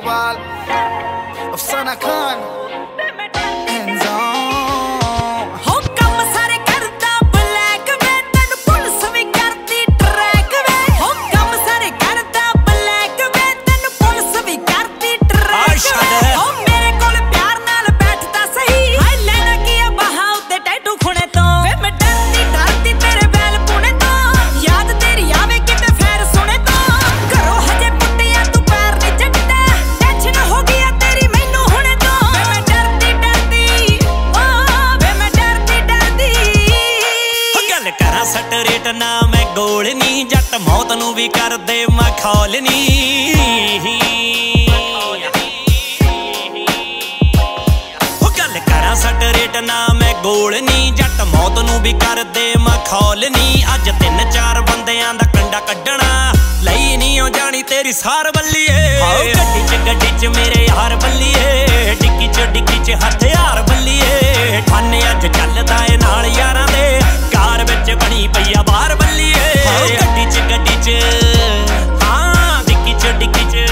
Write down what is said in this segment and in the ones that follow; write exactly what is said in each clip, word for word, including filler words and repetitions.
Agarwal, Afsana Khan, Enzo. सट रेट ना मैं गोल नी जट मौत नू भी कर दे मखौल नी गल करा सट रेट ना मैं गोल नी जट मौत नू भी कर दे मखौल नी अज तीन चार बंदियां दा कंडा कड्डना लई नी ओ जानी तेरी सार बल्लीए गड्डी च गड्डी च मेरे यार बल्लीए डिक्की च डिक्की च हथियार बल्लीए ठाने अज चलदा ए नाल यारां दे कार विच बनी पईया बाहर बल्लीए गड्डी च गड्डी च हां डिक्की च डिक्की च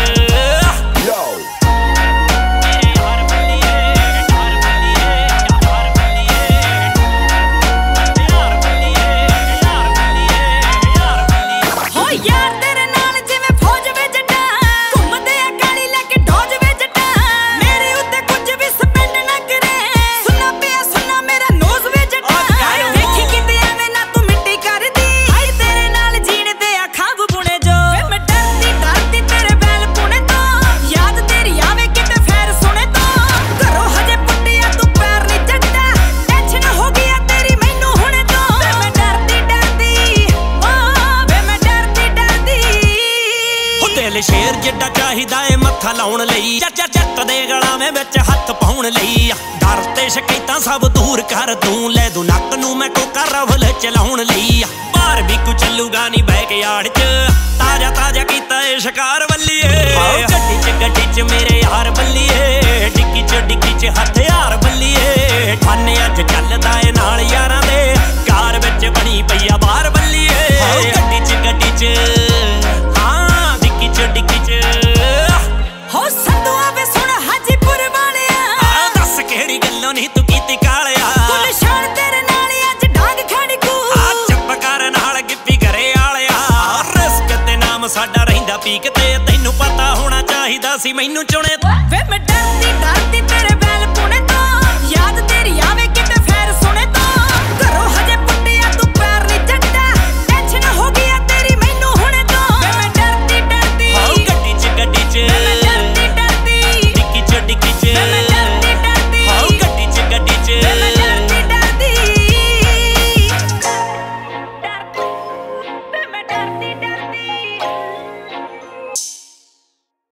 शेर जिड्डा चाहिदा है मत्था लाउण लई जट जट दे गलावें विच हत्थ पाउण लई डर ते शकैतां सब दूर कर तू ले दू नक नू मैं कोका रवल चलाउण लई बाहर भी कुछ चलूगा नहीं बैकयार्ड च ताजा ताजा कीता ए शिकार बल्लीए गड्डी च गड्डी च मेरे यार बल्लीए डिक्की च डिक्की च हथियार बल्लीए ठाने अज चलदा ए नाल यारां दे कार विच बनी पईया बाहर बल्लीए गड्डी च गड्डी च डिक्की च हो संधुआ वे सुन हाजीपुर वालिया आ दस केड़ी गल्लों नहीं तू कीती कालिया कुल शान तेरे नाल अज डांग खानी कू आ चुप कर नाल गिप्पी घरे आलिया रिस्क ते नाम साडा रहिंदा पीक ते तैनू पता होना चाहिदा सी मैनू चुने वे मैं डरदी डर